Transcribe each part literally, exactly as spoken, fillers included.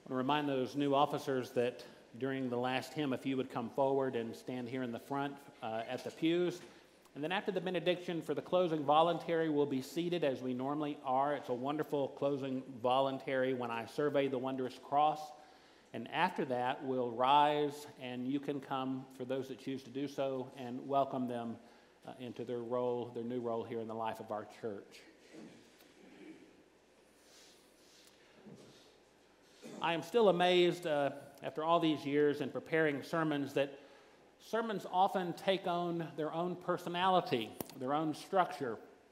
I want to remind those new officers that during the last hymn, if you would come forward and stand here in the front uh, at the pews. And then after the benediction for the closing voluntary, we'll be seated as we normally are. It's a wonderful closing voluntary, When I Survey the Wondrous Cross. And after that, we'll rise, and you can come, for those that choose to do so, and welcome them uh, into their role, their new role here in the life of our church. I am still amazed, uh, after all these years in preparing sermons, that sermons often take on their own personality, their own structure.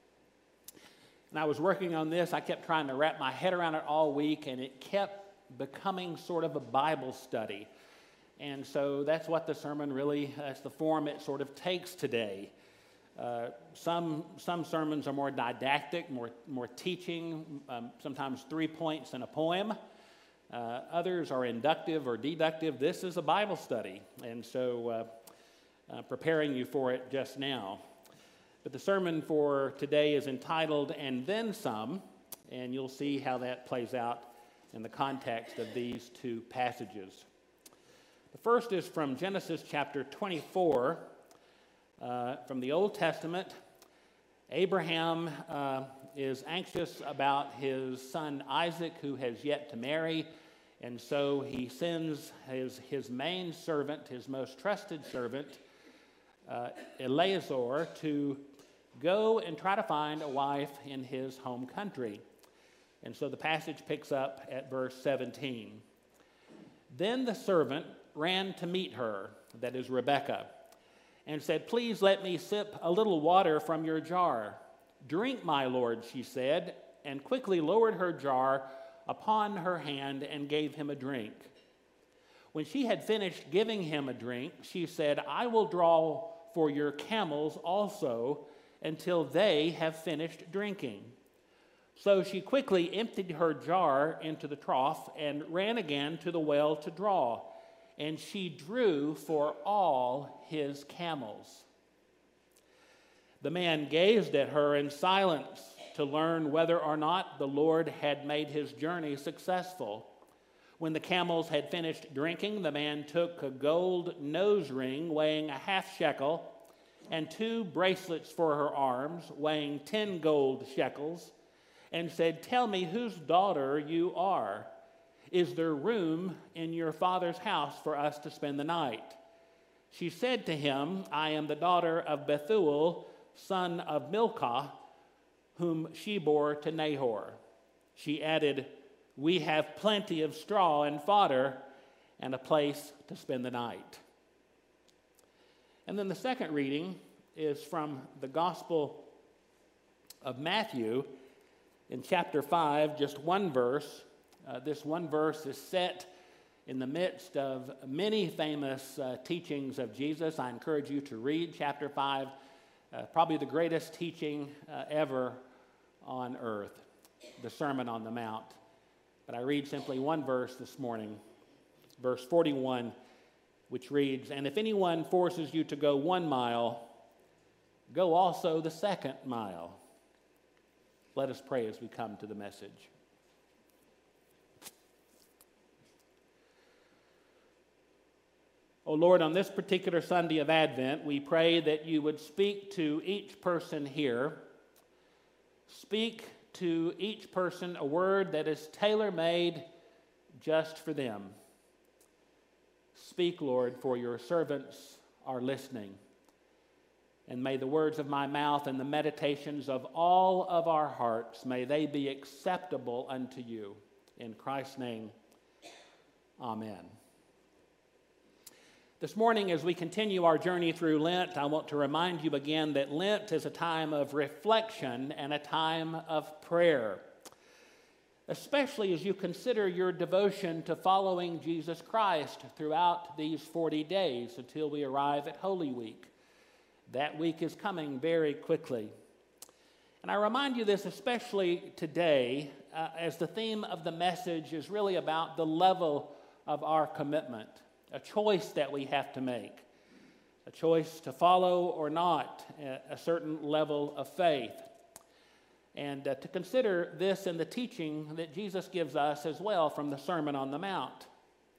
And I was working on this. I kept trying to wrap my head around it all week, and it kept becoming sort of a Bible study. And so that's what the sermon really, that's the form it sort of takes today. Uh, some some sermons are more didactic, more, more teaching, um, sometimes three points in a poem. Uh, others are inductive or deductive. This is a Bible study, and so uh, uh, preparing you for it just now. But the sermon for today is entitled, And Then Some, and you'll see how that plays out in the context of these two passages. The first is from Genesis chapter twenty-four, uh, from the Old Testament. Abraham uh, is anxious about his son Isaac, who has yet to marry, and so he sends his, his main servant, his most trusted servant, uh, Eleazar, to go and try to find a wife in his home country. And so the passage picks up at verse seventeen. Then the servant ran to meet her, that is Rebekah, and said, "Please let me sip a little water from your jar." "Drink, my lord," she said, and quickly lowered her jar upon her hand and gave him a drink. When she had finished giving him a drink, she said, "I will draw for your camels also until they have finished drinking." So she quickly emptied her jar into the trough and ran again to the well to draw, and she drew for all his camels. The man gazed at her in silence to learn whether or not the Lord had made his journey successful. When the camels had finished drinking, the man took a gold nose ring weighing a half shekel and two bracelets for her arms weighing ten gold shekels, and said, "Tell me whose daughter you are. Is there room in your father's house for us to spend the night?" She said to him, "I am the daughter of Bethuel, son of Milcah, whom she bore to Nahor." She added, "We have plenty of straw and fodder and a place to spend the night." And then the second reading is from the Gospel of Matthew in chapter five, just one verse. Uh, this one verse is set in the midst of many famous uh, teachings of Jesus. I encourage you to read chapter five, uh, probably the greatest teaching uh, ever on earth, the Sermon on the Mount. But I read simply one verse this morning, verse forty-one, which reads, "And if anyone forces you to go one mile, go also the second mile." Let us pray as we come to the message. Oh Lord, on this particular Sunday of Advent, we pray that you would speak to each person here. Speak to each person a word that is tailor-made just for them. Speak, Lord, for your servants are listening. And may the words of my mouth and the meditations of all of our hearts, may they be acceptable unto you. In Christ's name, amen. This morning, as we continue our journey through Lent, I want to remind you again that Lent is a time of reflection and a time of prayer, especially as you consider your devotion to following Jesus Christ throughout these forty days until we arrive at Holy Week. That week is coming very quickly. And I remind you this especially today, uh, as the theme of the message is really about the level of our commitment, a choice that we have to make, a choice to follow or not a certain level of faith. and uh, to consider this in the teaching that Jesus gives us as well from the Sermon on the Mount.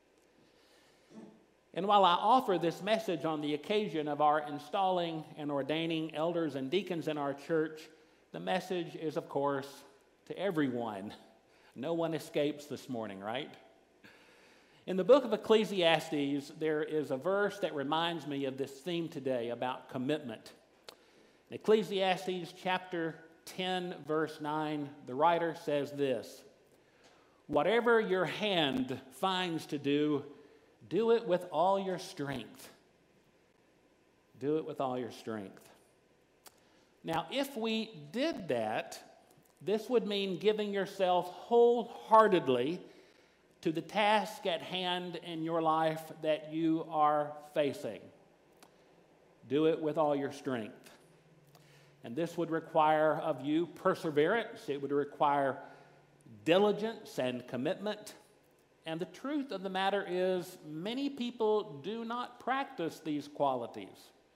And while I offer this message on the occasion of our installing and ordaining elders and deacons in our church, the message is, of course, to everyone. No one escapes this morning, right? In the book of Ecclesiastes, there is a verse that reminds me of this theme today about commitment. In Ecclesiastes chapter ten, verse nine, the writer says this: "Whatever your hand finds to do, do it with all your strength." Do it with all your strength. Now, if we did that, this would mean giving yourself wholeheartedly to the task at hand in your life that you are facing. Do it with all your strength. And this would require of you perseverance. It would require diligence and commitment. And the truth of the matter is, many people do not practice these qualities,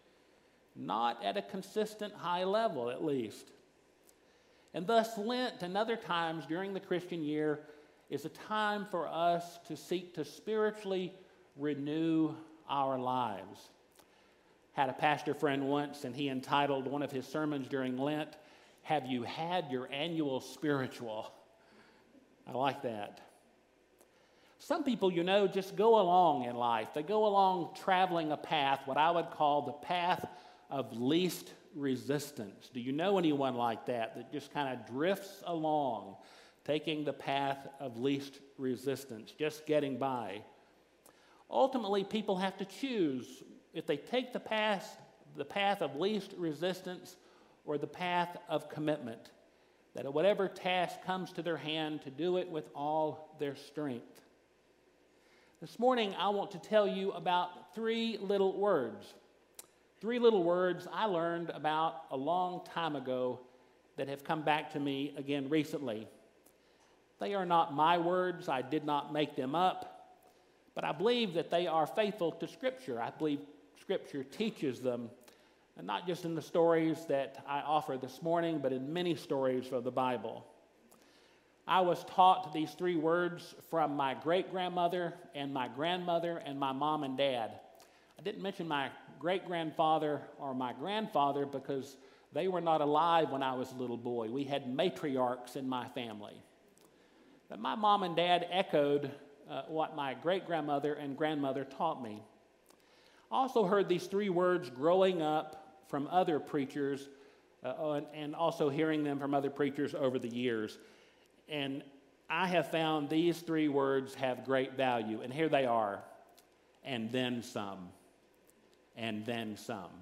not at a consistent high level at least. And thus, Lent and other times during the Christian year is a time for us to seek to spiritually renew our lives. Had a pastor friend once, and he entitled one of his sermons during Lent, "Have You Had Your Annual Spiritual?" I like that. Some people, you know, just go along in life. They go along traveling a path, what I would call the path of least resistance. Do you know anyone like that, that just kind of drifts along, taking the path of least resistance, just getting by? Ultimately, people have to choose if they take the path, the path of least resistance or the path of commitment, that at whatever task comes to their hand, to do it with all their strength. This morning, I want to tell you about three little words. Three little words I learned about a long time ago that have come back to me again recently. They are not my words. I did not make them up. But I believe that they are faithful to Scripture. I believe Scripture teaches them, and not just in the stories that I offer this morning, but in many stories of the Bible. I was taught these three words from my great-grandmother and my grandmother and my mom and dad. I didn't mention my great-grandfather or my grandfather because they were not alive when I was a little boy. We had matriarchs in my family. But my mom and dad echoed uh, what my great-grandmother and grandmother taught me. I also heard these three words growing up from other preachers uh, and also hearing them from other preachers over the years. And I have found these three words have great value. And here they are: and then some. And then some.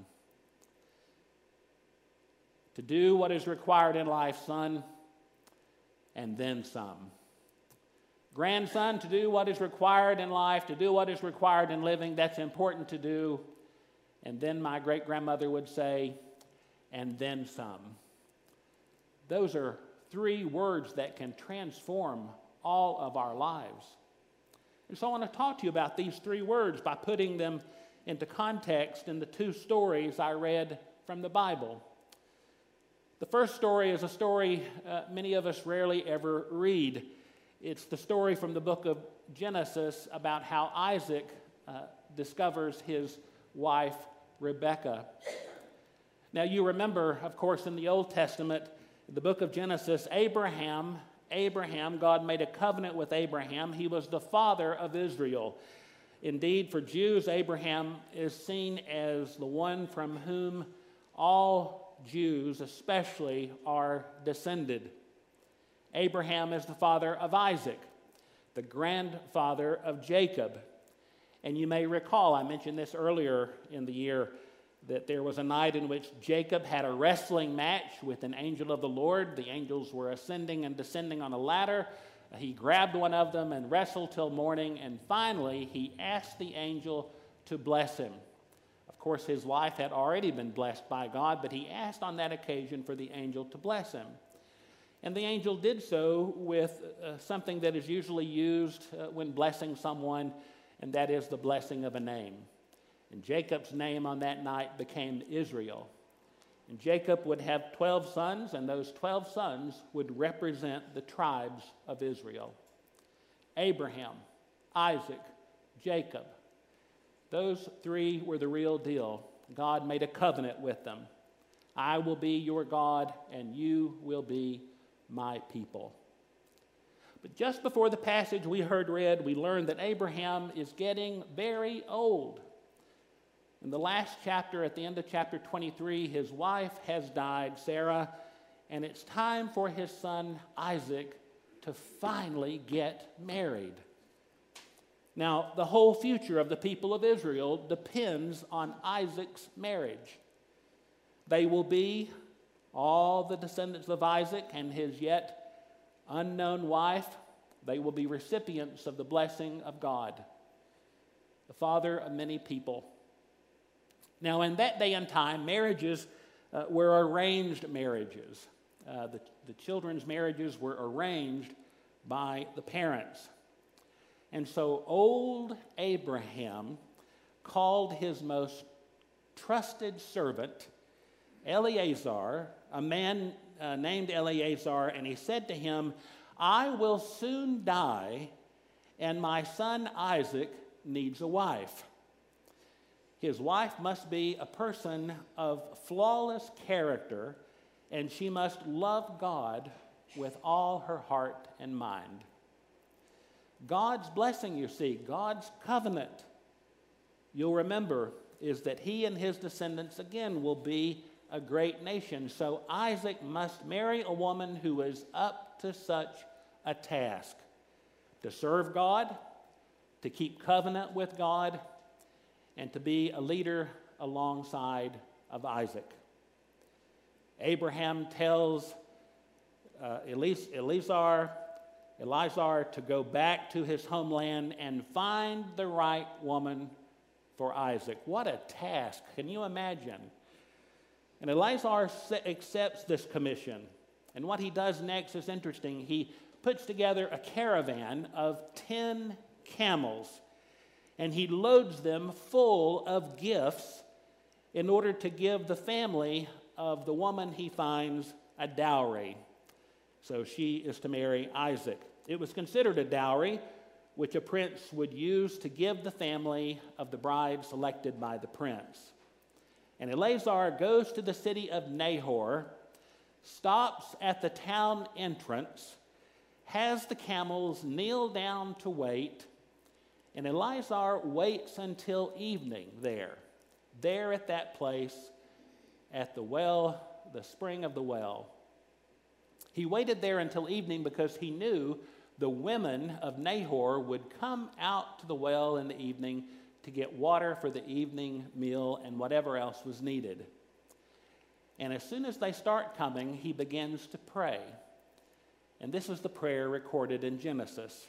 To do what is required in life, son, and then some. Grandson, to do what is required in life, to do what is required in living, that's important to do. And then my great-grandmother would say, and then some. Those are three words that can transform all of our lives. And so I want to talk to you about these three words by putting them into context in the two stories I read from the Bible. The first story is a story uh, many of us rarely ever read. It's the story from the book of Genesis about how Isaac uh, discovers his wife, Rebekah. Now, you remember, of course, in the Old Testament, the book of Genesis, Abraham, Abraham, God made a covenant with Abraham. He was the father of Israel. Indeed, for Jews, Abraham is seen as the one from whom all Jews especially are descended. Abraham is the father of Isaac, the grandfather of Jacob. And you may recall, I mentioned this earlier in the year, that there was a night in which Jacob had a wrestling match with an angel of the Lord. The angels were ascending and descending on a ladder. He grabbed one of them and wrestled till morning, and finally he asked the angel to bless him. Of course, his wife had already been blessed by God, but he asked on that occasion for the angel to bless him. And the angel did so with uh, something that is usually used uh, when blessing someone, and that is the blessing of a name. And Jacob's name on that night became Israel. And Jacob would have twelve sons, and those twelve sons would represent the tribes of Israel. Abraham, Isaac, Jacob. Those three were the real deal. God made a covenant with them. I will be your God, and you will be my people. But just before the passage we heard read, we learned that Abraham is getting very old. In the last chapter, at the end of chapter twenty-three, his wife has died, Sarah, and it's time for his son Isaac to finally get married. Now, the whole future of the people of Israel depends on Isaac's marriage. They will be, all the descendants of Isaac and his yet unknown wife, they will be recipients of the blessing of God, the father of many people. Now, in that day and time, marriages uh, were arranged marriages. Uh, the, the children's marriages were arranged by the parents. And so old Abraham called his most trusted servant, Eleazar, a man uh, named Eleazar, and he said to him, I will soon die, and my son Isaac needs a wife. His wife must be a person of flawless character, and she must love God with all her heart and mind. God's blessing, you see, God's covenant, you'll remember, is that he and his descendants again will be a great nation. So Isaac must marry a woman who is up to such a task, to serve God, to keep covenant with God, and to be a leader alongside of Isaac. Abraham tells uh, Eleazar, Eleazar to go back to his homeland and find the right woman for Isaac. What a task. Can you imagine? And Eleazar accepts this commission. And what he does next is interesting. He puts together a caravan of ten camels, and he loads them full of gifts in order to give the family of the woman he finds a dowry. So she is to marry Isaac. It was considered a dowry, which a prince would use to give the family of the bride selected by the prince. And Eleazar goes to the city of Nahor, stops at the town entrance, has the camels kneel down to wait, and Eleazar waits until evening there, there at that place, at the well, the spring of the well. He waited there until evening because he knew the women of Nahor would come out to the well in the evening to get water for the evening meal and whatever else was needed. And as soon as they start coming, he begins to pray. And this is the prayer recorded in Genesis.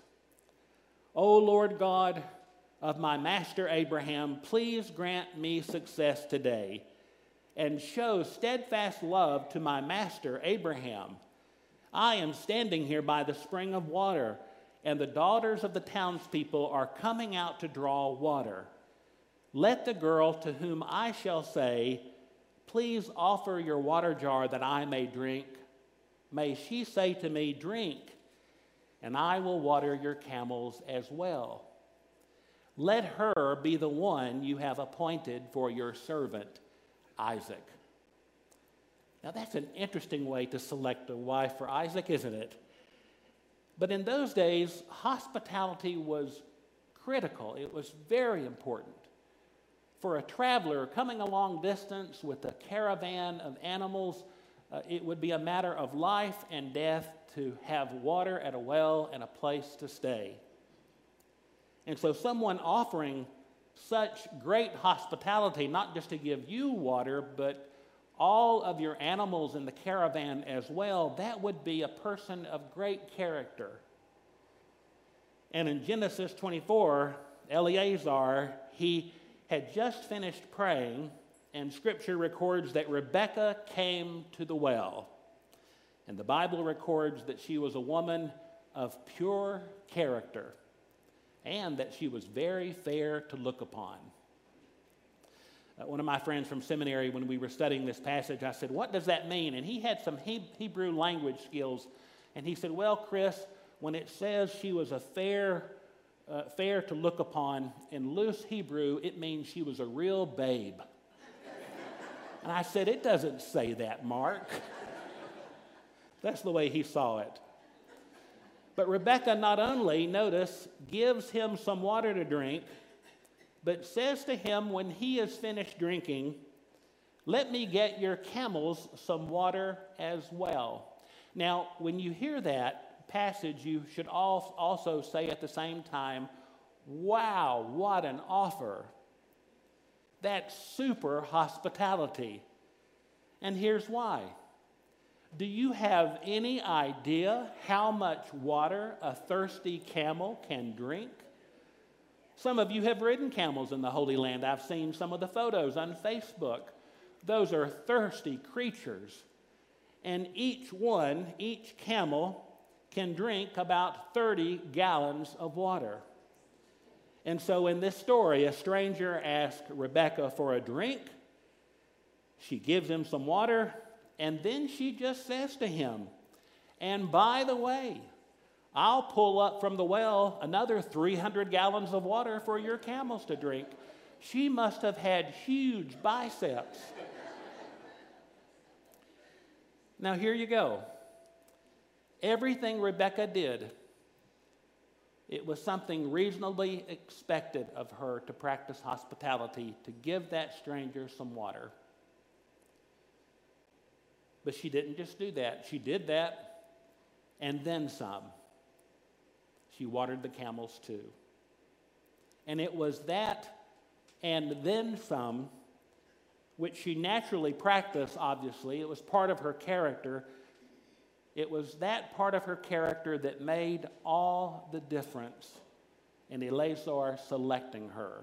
O Lord God of my master Abraham, please grant me success today and show steadfast love to my master Abraham. I am standing here by the spring of water, and the daughters of the townspeople are coming out to draw water. Let the girl to whom I shall say, please offer your water jar that I may drink, may she say to me, drink, and I will water your camels as well. Let her be the one you have appointed for your servant, Isaac. Now that's an interesting way to select a wife for Isaac, isn't it? But in those days, hospitality was critical. It was very important. For a traveler coming a long distance with a caravan of animals, uh, it would be a matter of life and death to have water at a well and a place to stay. And so someone offering such great hospitality, not just to give you water, but all of your animals in the caravan as well, that would be a person of great character. And in Genesis twenty-four, Eleazar, he had just finished praying, and Scripture records that Rebekah came to the well. And the Bible records that she was a woman of pure character and that she was very fair to look upon. uh, one of my friends from seminary, when we were studying this passage, I said, what does that mean? And he had some he- Hebrew language skills. And he said, well, Chris, when it says she was a fair, uh, fair to look upon, in loose Hebrew, it means she was a real babe. And I said, it doesn't say that, Mark. That's the way he saw it. But Rebekah not only, notice, gives him some water to drink, but says to him when he is finished drinking, let me get your camels some water as well. Now, when you hear that passage, you should also say at the same time, wow, what an offer. That's super hospitality. And here's why. Do you have any idea how much water a thirsty camel can drink? Some of you have ridden camels in the Holy Land. I've seen some of the photos on Facebook. Those are thirsty creatures. And each one, each camel, can drink about thirty gallons of water. And so in this story, a stranger asks Rebekah for a drink. She gives him some water, and then she just says to him, and by the way, I'll pull up from the well another three hundred gallons of water for your camels to drink. She must have had huge biceps. Now here you go. Everything Rebekah did, it was something reasonably expected of her to practice hospitality, to give that stranger some water. But she didn't just do that. She did that and then some. She watered the camels too. And it was that and then some which she naturally practiced, obviously. It was part of her character. It was that part of her character that made all the difference in Eleazar selecting her.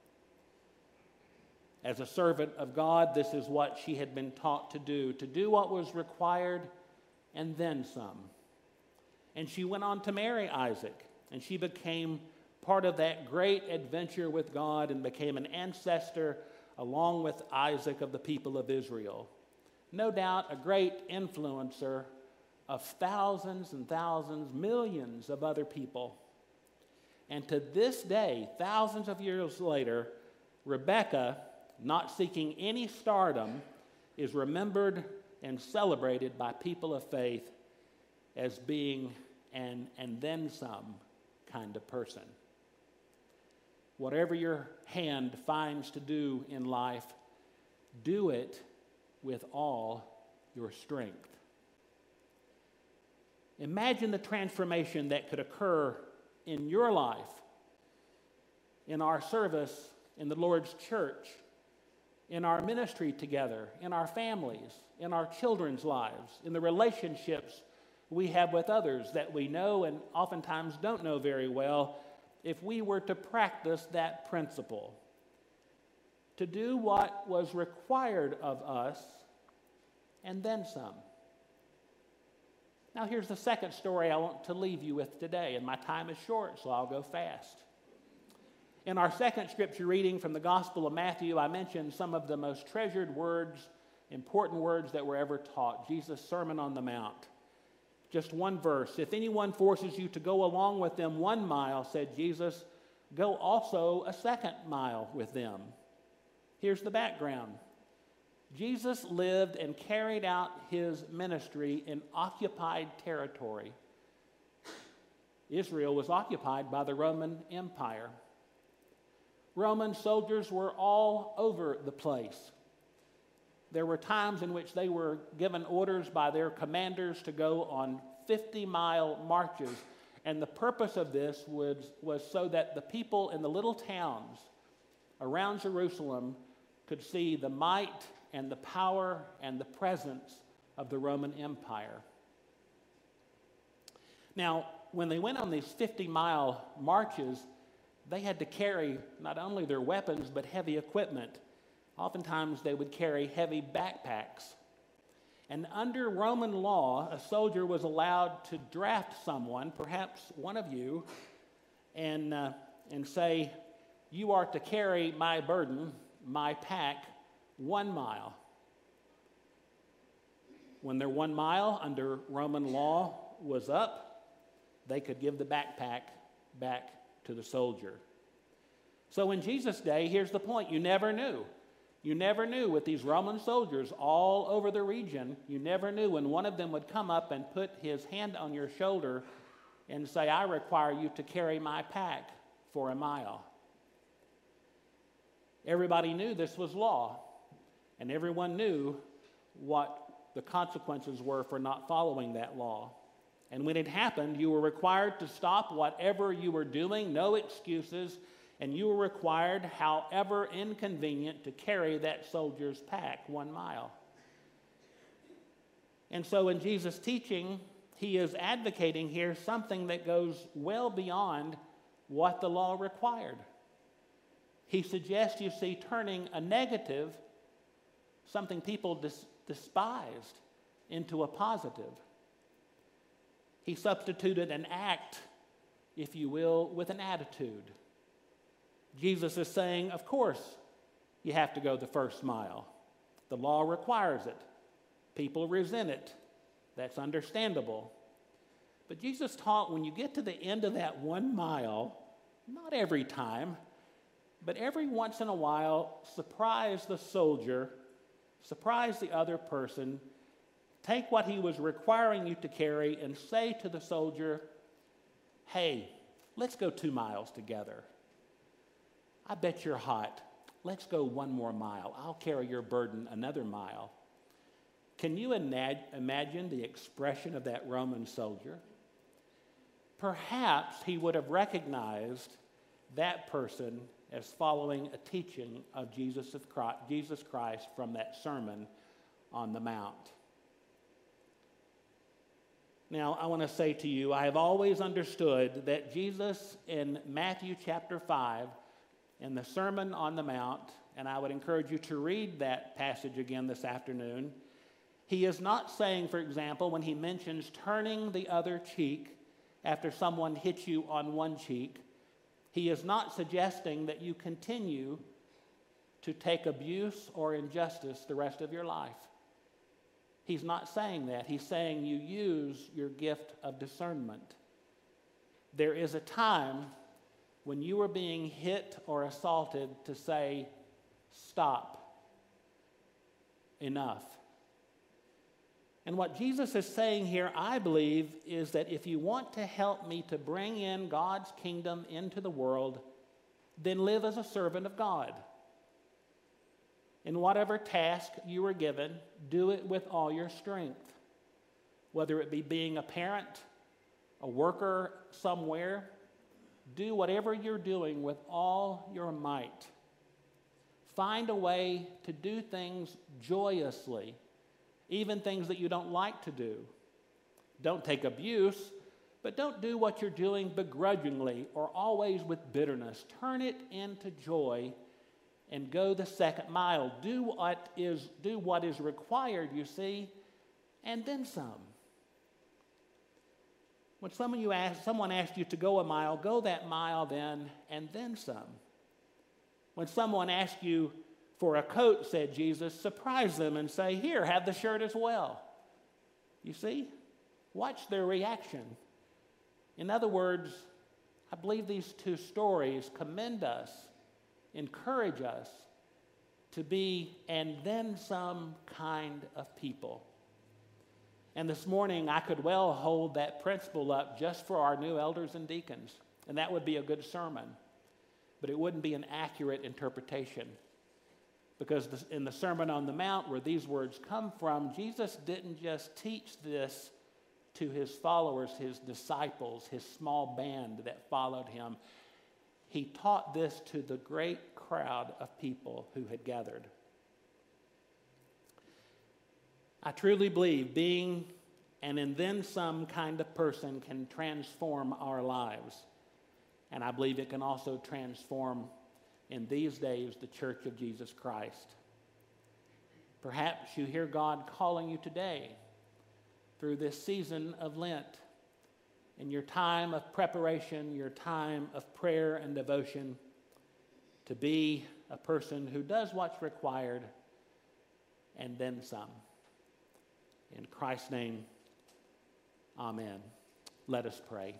As a servant of God, this is what she had been taught to do, to do what was required and then some. And she went on to marry Isaac, and she became part of that great adventure with God and became an ancestor along with Isaac of the people of Israel. No doubt a great influencer of thousands and thousands, millions of other people. And to this day, thousands of years later, Rebekah, not seeking any stardom, is remembered and celebrated by people of faith as being an and then some kind of person. Whatever your hand finds to do in life, do it with all your strength. Imagine the transformation that could occur in your life, in our service in the Lord's church, in our ministry together, in our families, in our children's lives, in the relationships we have with others that we know and oftentimes don't know very well, if we were to practice that principle, to do what was required of us and then some. Now here's the second story I want to leave you with today, and my time is short, so I'll go fast. In our second scripture reading from the Gospel of Matthew, I mentioned some of the most treasured words, important words that were ever taught, Jesus' Sermon on the Mount. Just one verse. If anyone forces you to go along with them one mile, said Jesus, go also a second mile with them. Here's the background. Jesus lived and carried out his ministry in occupied territory. Israel was occupied by the Roman Empire. Roman soldiers were all over the place. There were times in which they were given orders by their commanders to go on fifty-mile marches. And the purpose of this was, was so that the people in the little towns around Jerusalem could see the might and the power and the presence of the Roman Empire. Now, when they went on these fifty-mile marches, they had to carry not only their weapons, but heavy equipment. Oftentimes, they would carry heavy backpacks. And under Roman law, a soldier was allowed to draft someone, perhaps one of you, and, uh, and say, you are to carry my burden my pack one mile. When their one mile under Roman law was up, they could give the backpack back to the soldier. So in Jesus' day, here's the point. You never knew. You never knew with these Roman soldiers all over the region, you never knew when one of them would come up and put his hand on your shoulder and say, I require you to carry my pack for a mile. Everybody knew this was law, and everyone knew what the consequences were for not following that law. And when it happened, you were required to stop whatever you were doing, no excuses, and you were required, however inconvenient, to carry that soldier's pack one mile. And so in Jesus' teaching, he is advocating here something that goes well beyond what the law required. He suggests, you see, turning a negative, something people dis- despised, into a positive. He substituted an act, if you will, with an attitude. Jesus is saying, of course, you have to go the first mile. The law requires it. People resent it. That's understandable. But Jesus taught when you get to the end of that one mile, not every time, but every once in a while, surprise the soldier, surprise the other person, take what he was requiring you to carry and say to the soldier, hey, let's go two miles together. I bet you're hot. Let's go one more mile. I'll carry your burden another mile. Can you imagine the expression of that Roman soldier? Perhaps he would have recognized that person as following a teaching of Jesus of Christ, Jesus Christ from that Sermon on the Mount. Now, I want to say to you, I have always understood that Jesus in Matthew chapter five, in the Sermon on the Mount, and I would encourage you to read that passage again this afternoon, he is not saying, for example, when he mentions turning the other cheek after someone hits you on one cheek, he is not suggesting that you continue to take abuse or injustice the rest of your life. He's not saying that. He's saying you use your gift of discernment. There is a time when you are being hit or assaulted to say, stop, enough. And what Jesus is saying here, I believe, is that if you want to help me to bring in God's kingdom into the world, then live as a servant of God. In whatever task you are given, do it with all your strength. Whether it be being a parent, a worker somewhere, do whatever you're doing with all your might. Find a way to do things joyously, even things that you don't like to do. Don't take abuse, but don't do what you're doing begrudgingly or always with bitterness. Turn it into joy and go the second mile. Do what is, do what is required, you see, and then some. When some of you ask, someone asks you to go a mile, go that mile then, and then some. When someone asks you for a coat, said Jesus, surprise them and say, here, have the shirt as well. You see? Watch their reaction. In other words, I believe these two stories commend us, encourage us to be and then some kind of people. And this morning, I could well hold that principle up just for our new elders and deacons, and that would be a good sermon, but it wouldn't be an accurate interpretation. Because in the Sermon on the Mount, where these words come from, Jesus didn't just teach this to his followers, his disciples, his small band that followed him. He taught this to the great crowd of people who had gathered. I truly believe being an and then some kind of person can transform our lives. And I believe it can also transform, in these days, the Church of Jesus Christ. Perhaps you hear God calling you today through this season of Lent, in your time of preparation, your time of prayer and devotion, to be a person who does what's required and then some. In Christ's name, amen. Let us pray.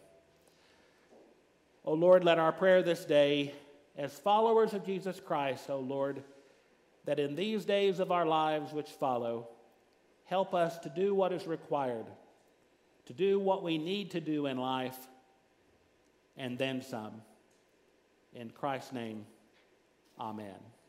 O Lord, let our prayer this day, as followers of Jesus Christ, O Lord, that in these days of our lives which follow, help us to do what is required, to do what we need to do in life, and then some. In Christ's name, amen.